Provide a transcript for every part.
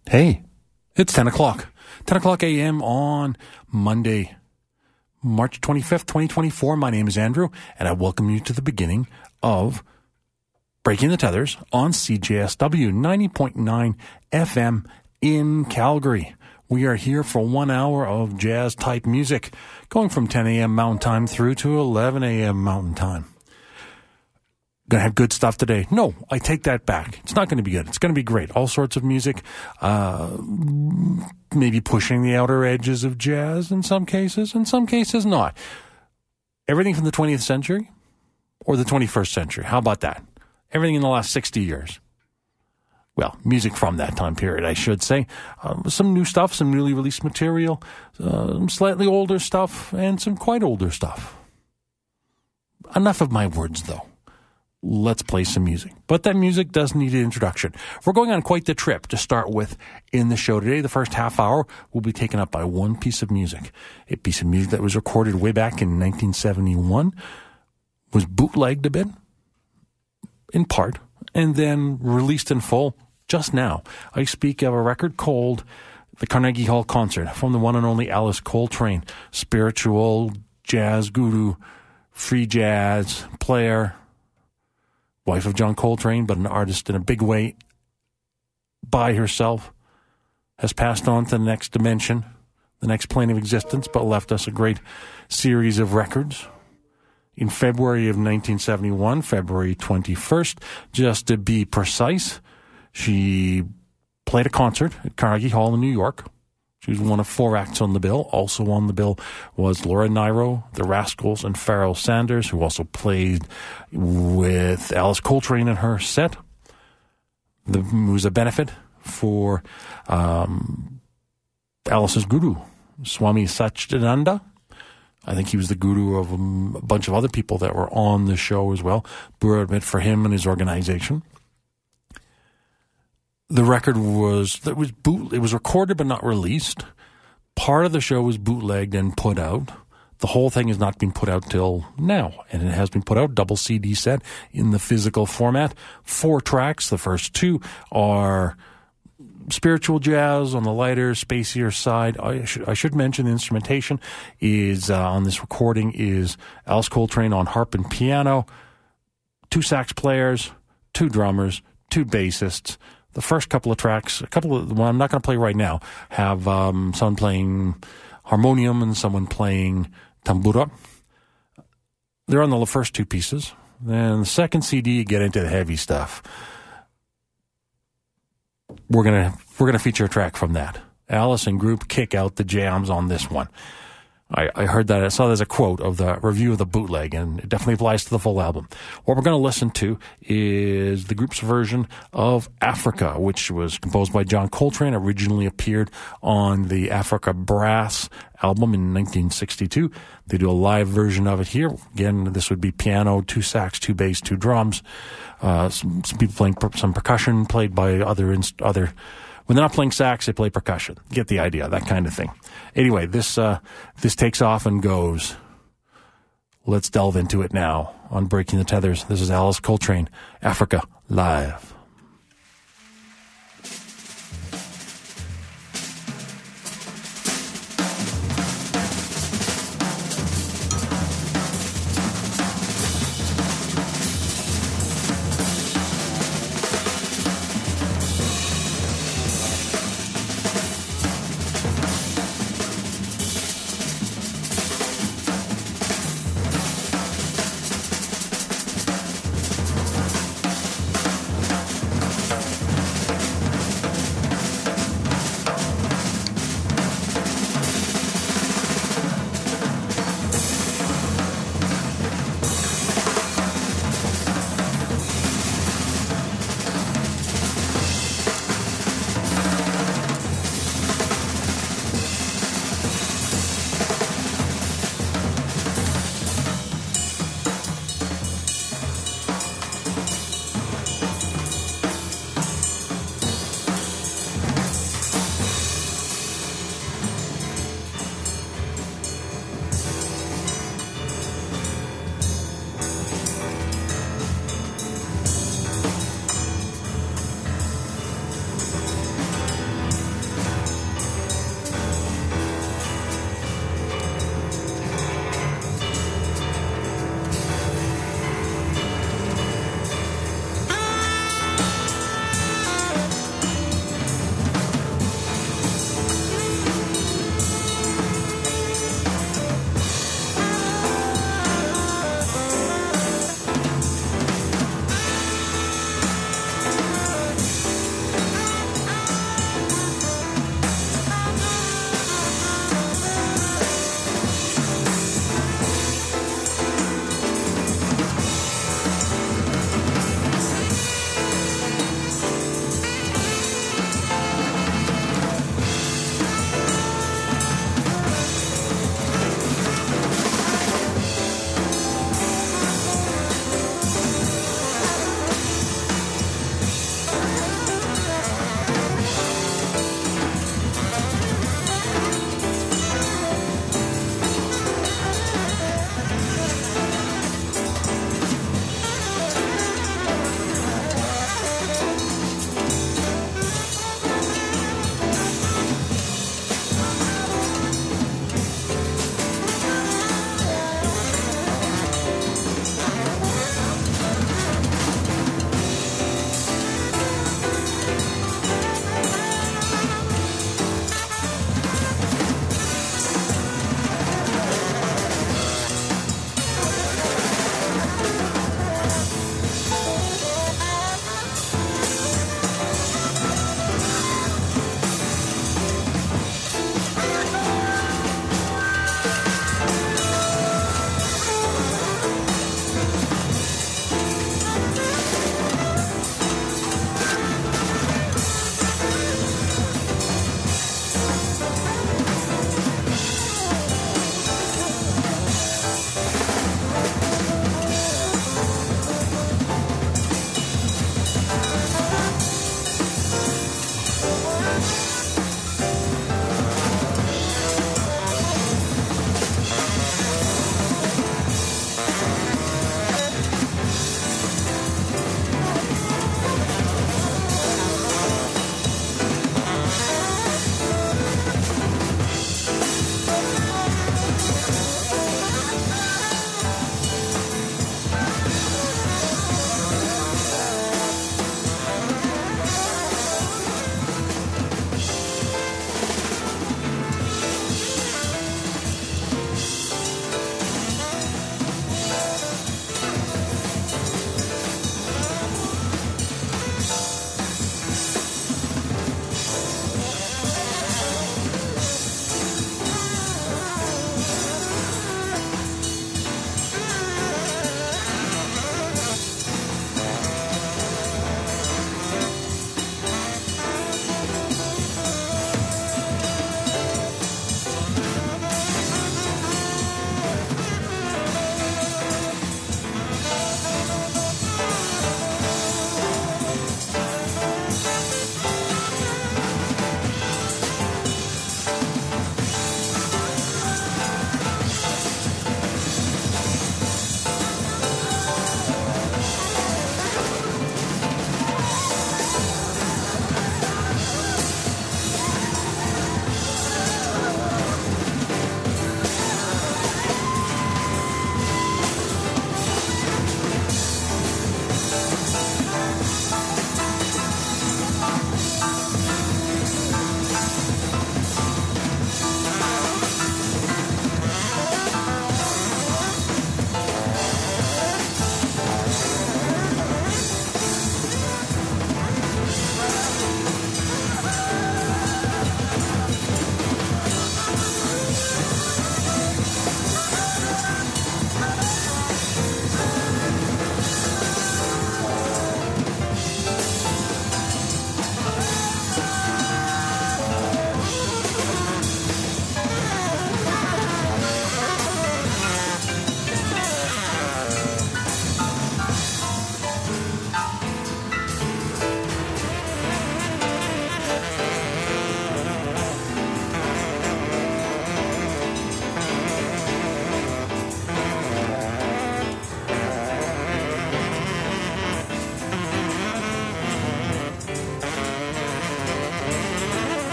Hey, it's 10 o'clock. 10 o'clock a.m. on Monday, March 25th, 2024. My name is Andrew, and I welcome you to the beginning of Breaking the Tethers on CJSW 90.9 FM in Calgary. We are here for 1 hour of jazz-type music, going from 10 a.m. Mountain Time through to 11 a.m. Mountain Time. Gonna have good stuff today. No, I take that back. It's not gonna be good. It's gonna be great. All sorts of music, maybe pushing the outer edges of jazz in some cases not. Everything from the 20th century or the 21st century. How about that? Everything in the last 60 years. Well, music from that time period, I should say. Some new stuff, some newly released material, some slightly older stuff, and some quite older stuff. Enough of my words, though. Let's play some music. But that music does need an introduction. We're going on quite the trip to start with in the show today. The first half hour will be taken up by one piece of music. A piece of music that was recorded way back in 1971, was bootlegged a bit, in part, and then released in full just now. I speak of a record called The Carnegie Hall Concert from the one and only Alice Coltrane, spiritual jazz guru, free jazz player, wife of John Coltrane, but an artist in a big way by herself, has passed on to the next dimension, the next plane of existence, but left us a great series of records. In February of 1971, February 21st, just to be precise, she played a concert at Carnegie Hall in New York. She was one of four acts on the bill. Also on the bill was Laura Nyro, the Rascals, and Pharoah Sanders, who also played with Alice Coltrane in her set. It was a benefit for Alice's guru, Swami Satchidananda. I think he was the guru of a bunch of other people that were on the show as well. Burra admit for him and his organization. The record was recorded but not released. Part of the show was bootlegged and put out. The whole thing has not been put out till now, and it has been put out, double CD set in the physical format. 4 tracks. The first 2 are spiritual jazz on the lighter, spacier side. I should mention the instrumentation is on this recording is Alice Coltrane on harp and piano, 2 sax players, 2 drummers, 2 bassists. The first couple of tracks, well, I'm not going to play right now, have someone playing harmonium and someone playing tambura. They're on the first 2 pieces. Then the second CD, you get into the heavy stuff. We're gonna feature a track from that. Alice and group kick out the jams on this one. I heard that. I saw there's a quote of the review of the bootleg, and it definitely applies to the full album. What we're going to listen to is the group's version of Africa, which was composed by John Coltrane, originally appeared on the Africa Brass album in 1962. They do a live version of it here. Again, this would be piano, 2 sax, 2 bass, 2 drums. Some people playing some percussion, played by other. When they're not playing sax, they play percussion. Get the idea, that kind of thing. Anyway, this takes off and goes. Let's delve into it now on Breaking the Tethers. This is Alice Coltrane, Africa Live.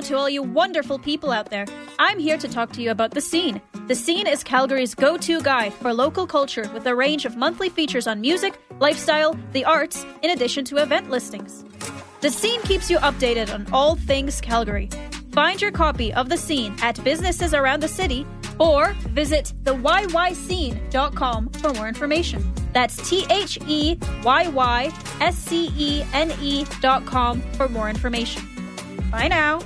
to all you wonderful people out there. I'm here to talk to you about The Scene. The Scene is Calgary's go-to guide for local culture with a range of monthly features on music, lifestyle, the arts, in addition to event listings. The Scene keeps you updated on all things Calgary. Find your copy of The Scene at businesses around the city or visit theyyyscene.com for more information. That's THEYYSCENE.com for more information. Bye now.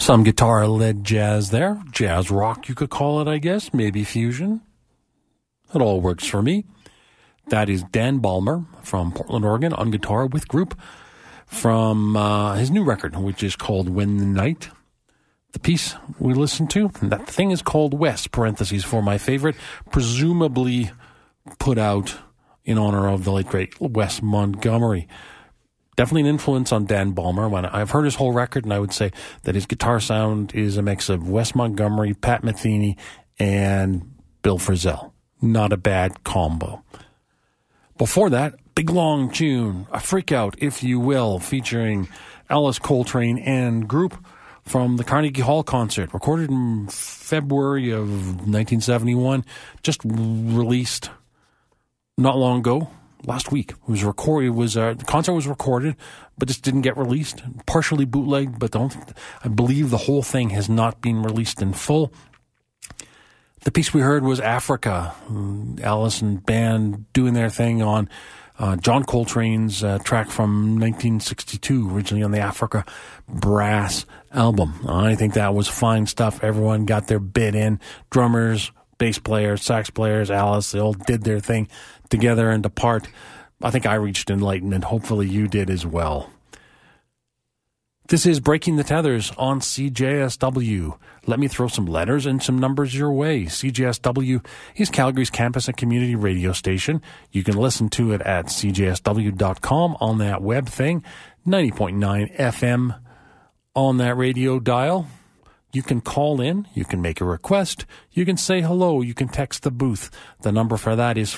Some guitar-led jazz there. Jazz rock, you could call it, I guess. Maybe fusion. It all works for me. That is Dan Ballmer from Portland, Oregon, on guitar with group from his new record, which is called When the Night. The piece we listened to, that thing is called West, parentheses, for my favorite, presumably put out in honor of the late, great Wes Montgomery. Definitely an influence on Dan Ballmer. When I've heard his whole record, and I would say that his guitar sound is a mix of Wes Montgomery, Pat Metheny, and Bill Frisell. Not a bad combo. Before that, big long tune, a freak out, if you will, featuring Alice Coltrane and group from the Carnegie Hall concert, recorded in February of 1971, just released not long ago, last week. It was recorded. The concert was recorded, but just didn't get released. Partially bootlegged, but I believe the whole thing has not been released in full. The piece we heard was Africa. Alice and band doing their thing on John Coltrane's track from 1962, originally on the Africa Brass album. I think that was fine stuff. Everyone got their bit in. Drummers, bass players, sax players, Alice, they all did their thing together and apart. I think I reached enlightenment. Hopefully you did as well. This is Breaking the Tethers on CJSW. Let me throw some letters and some numbers your way. CJSW is Calgary's campus and community radio station. You can listen to it at cjsw.com on that web thing, 90.9 FM on that radio dial. You can call in, you can make a request, you can say hello, you can text the booth. The number for that is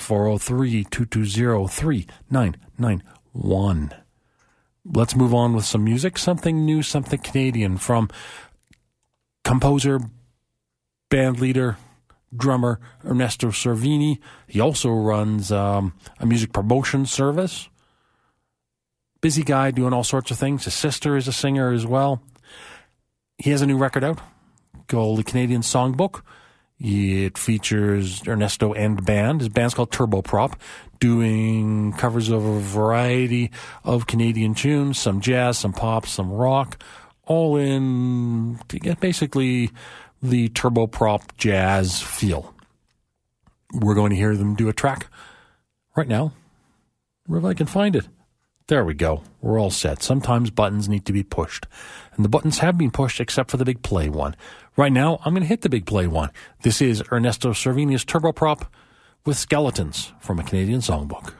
403-220-3991. Let's move on with some music, something new, something Canadian from composer, band leader, drummer Ernesto Cervini. He also runs a music promotion service. Busy guy doing all sorts of things. His sister is a singer as well. He has a new record out called The Canadian Songbook. It features Ernesto and band. His band's called Turboprop, doing covers of a variety of Canadian tunes, some jazz, some pop, some rock, all in to get basically the Turboprop jazz feel. We're going to hear them do a track right now, wherever I can find it. There we go. We're all set. Sometimes buttons need to be pushed. And the buttons have been pushed except for the big play one. Right now, I'm going to hit the big play one. This is Ernesto Cervini's Turboprop with Skeletons from A Canadian Songbook.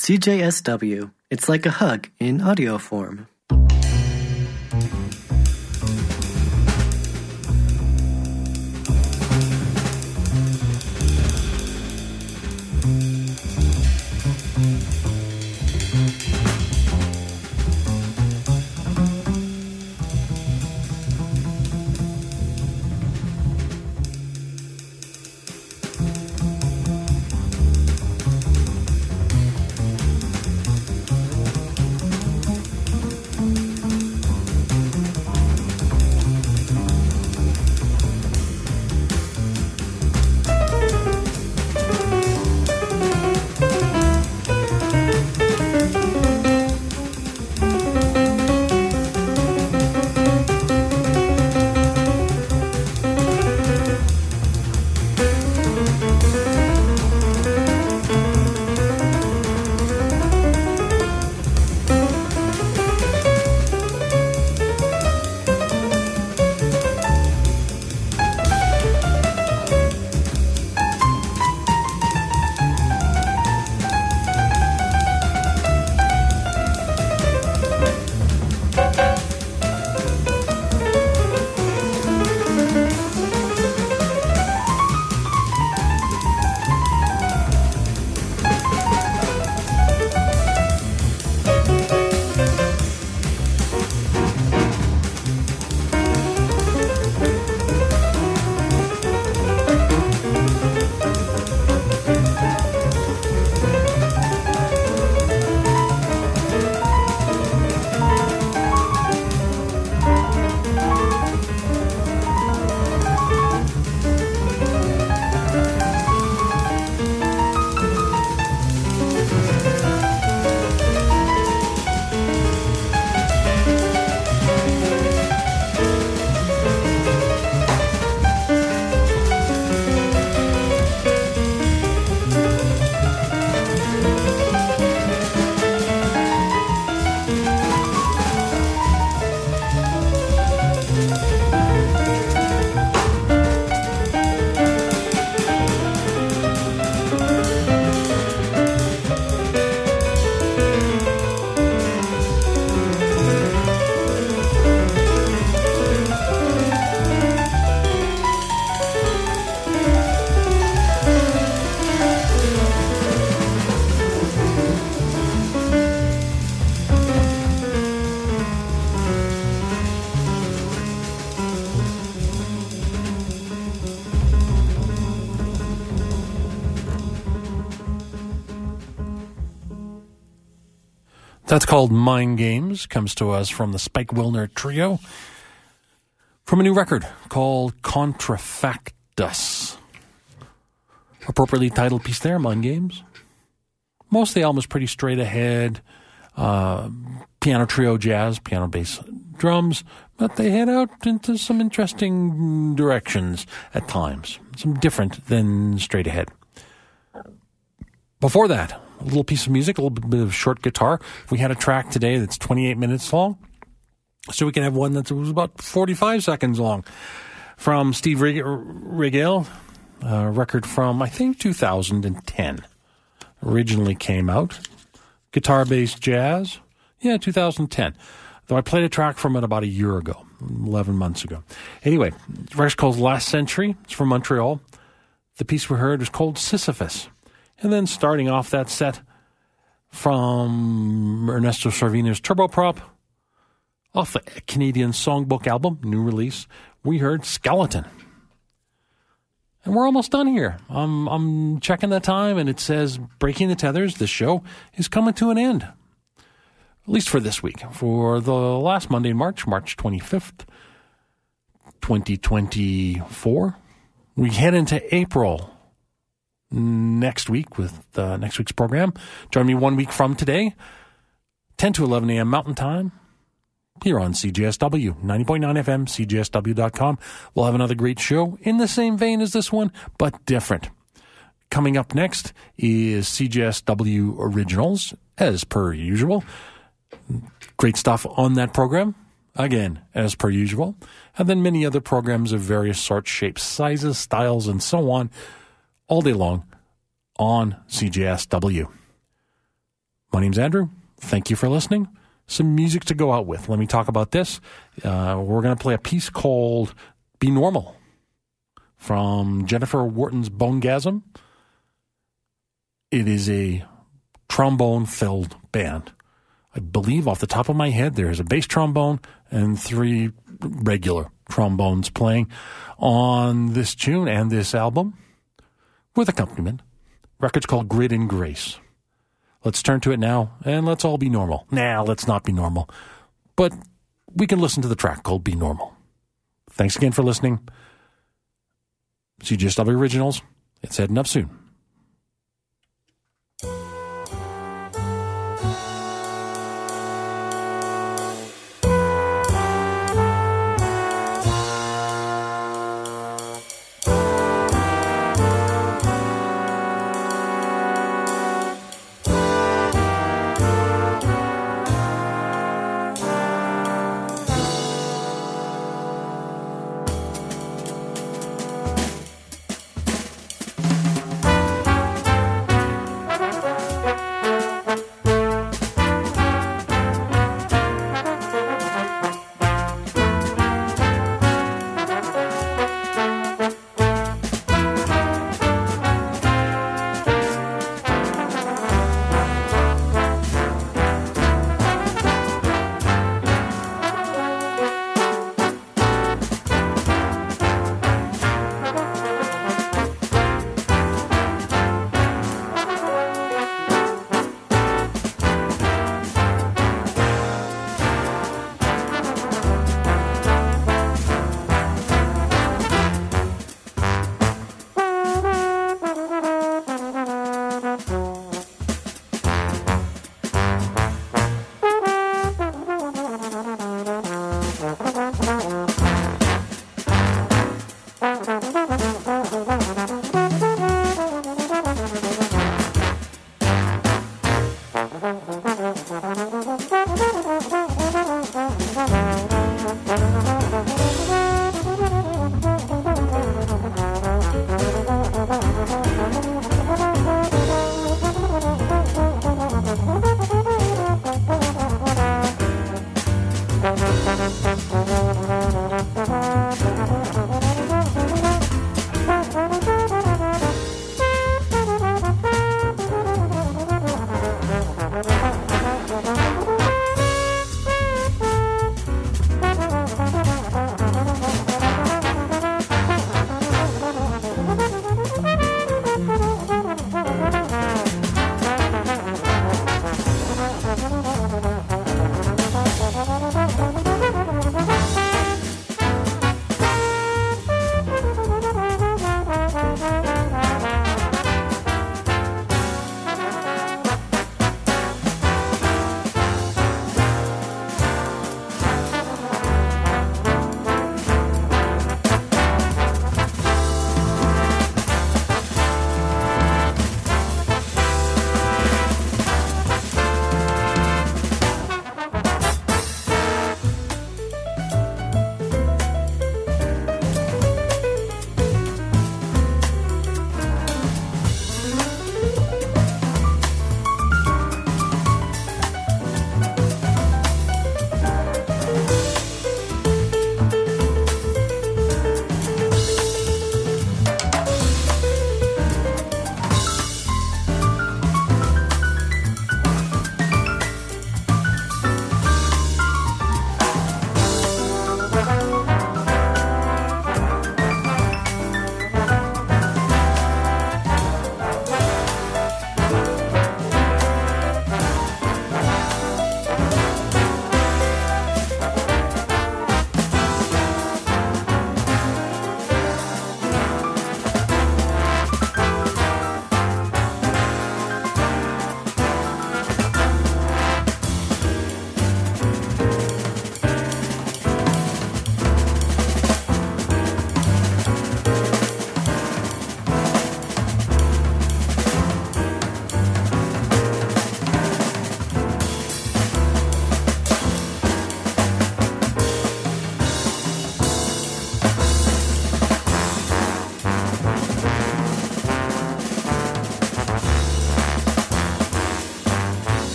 CJSW. It's like a hug in audio form. That's called Mind Games. Comes to us from the Spike Wilner Trio from a new record called Contrafactus. Appropriately titled piece there, Mind Games. Most of the album is pretty straight ahead. Piano trio jazz, piano bass drums, but they head out into some interesting directions at times. Some different than straight ahead. Before that, a little piece of music, a little bit of short guitar. We had a track today that's 28 minutes long, so we can have one that was about 45 seconds long from Steve Regale, a record from, I think, 2010. Originally came out. Guitar-based jazz. Yeah, 2010. Though I played a track from it about a year ago, 11 months ago. Anyway, the record's called Last Century. It's from Montreal. The piece we heard was called Sisyphus. And then starting off that set from Ernesto Cervina's Turboprop, off the Canadian Songbook album, new release, we heard Skeleton. And we're almost done here. I'm checking the time, and it says Breaking the Tethers, the show, is coming to an end. At least for this week. For the last Monday in March 25th, 2024. We head into April next week with next week's program. Join me 1 week from today, 10 to 11 a.m. Mountain Time, here on CJSW, 90.9 FM, CJSW.com. We'll have another great show in the same vein as this one, but different. Coming up next is CJSW Originals, as per usual. Great stuff on that program, again, as per usual. And then many other programs of various sorts, shapes, sizes, styles, and so on, all day long on CJSW. My name's Andrew. Thank you for listening. Some music to go out with. Let me talk about this. We're going to play a piece called Be Normal from Jennifer Wharton's Bonegasm. It is a trombone-filled band. I believe off the top of my head there is a bass trombone and 3 regular trombones playing on this tune and this album with accompaniment. Record's called Grit and Grace. Let's turn to it now, and let's all be normal. Nah, let's not be normal. But we can listen to the track called Be Normal. Thanks again for listening. CJSW Originals. It's heading up soon.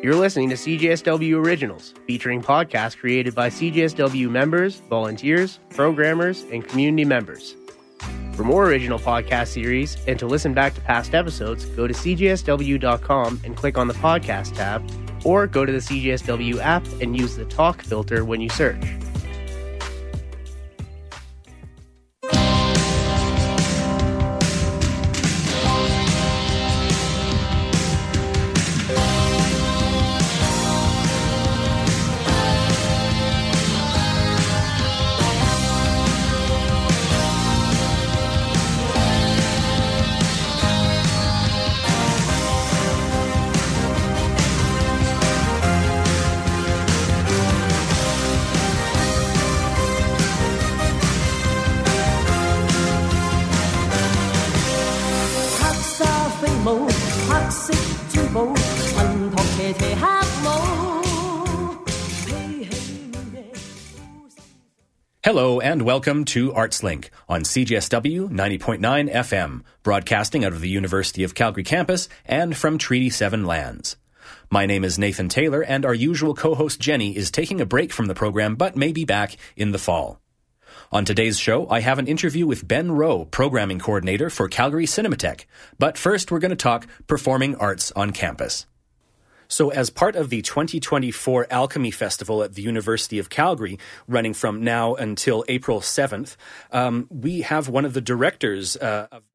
You're listening to CJSW Originals, featuring podcasts created by CJSW members, volunteers, programmers, and community members. For more original podcast series and to listen back to past episodes, go to cjsw.com and click on the podcast tab, or go to the CJSW app and use the talk filter when you search. Hello and welcome to ArtsLink on CJSW 90.9 FM, broadcasting out of the University of Calgary campus and from Treaty 7 lands. My name is Nathan Taylor, and our usual co-host Jenny is taking a break from the program but may be back in the fall. On today's show, I have an interview with Ben Rowe, programming coordinator for Calgary Cinematheque. But first, we're going to talk performing arts on campus. So as part of the 2024 Alchemy Festival at the University of Calgary, running from now until April 7th, we have one of the directors of